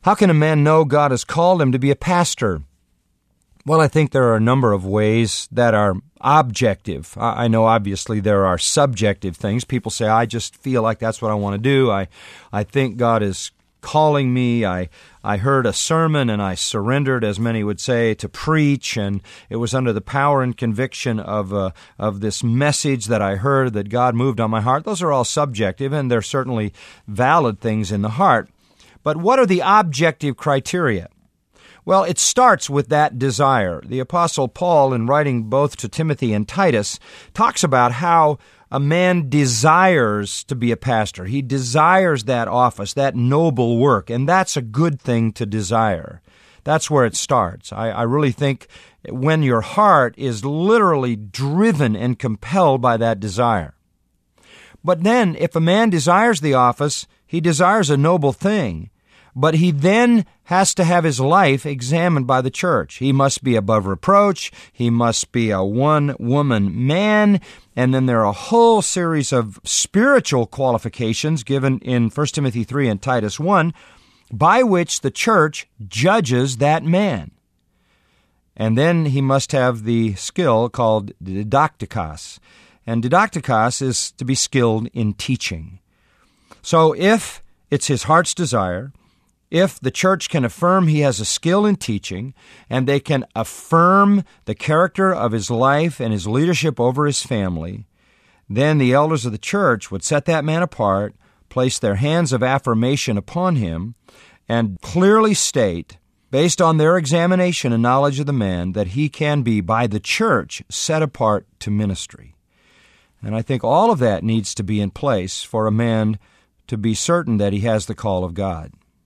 How can a man know God has called him to be a pastor? Well, I think there are a number of ways that are objective. I know obviously there are subjective things. People say, I just feel like that's what I want to do. I think God is calling me. I heard a sermon and I surrendered, as many would say, to preach, and it was under the power and conviction of this message that I heard that God moved on my heart. Those are all subjective, and they're certainly valid things in the heart. But what are the objective criteria? Well, it starts with that desire. The Apostle Paul, in writing both to Timothy and Titus, talks about how a man desires to be a pastor. He desires that office, that noble work, and that's a good thing to desire. That's where it starts. I really think when your heart is literally driven and compelled by that desire. But then, if a man desires the office, he desires a noble thing. But he then has to have his life examined by the church. He must be above reproach. He must be a one-woman man. And then there are a whole series of spiritual qualifications given in 1 Timothy 3 and Titus 1 by which the church judges that man. And then he must have the skill called didaktikos. And didaktikos is to be skilled in teaching. So if it's his heart's desire, if the church can affirm he has a skill in teaching, and they can affirm the character of his life and his leadership over his family, then the elders of the church would set that man apart, place their hands of affirmation upon him, and clearly state, based on their examination and knowledge of the man, that he can be, by the church, set apart to ministry. And I think all of that needs to be in place for a man to be certain that he has the call of God.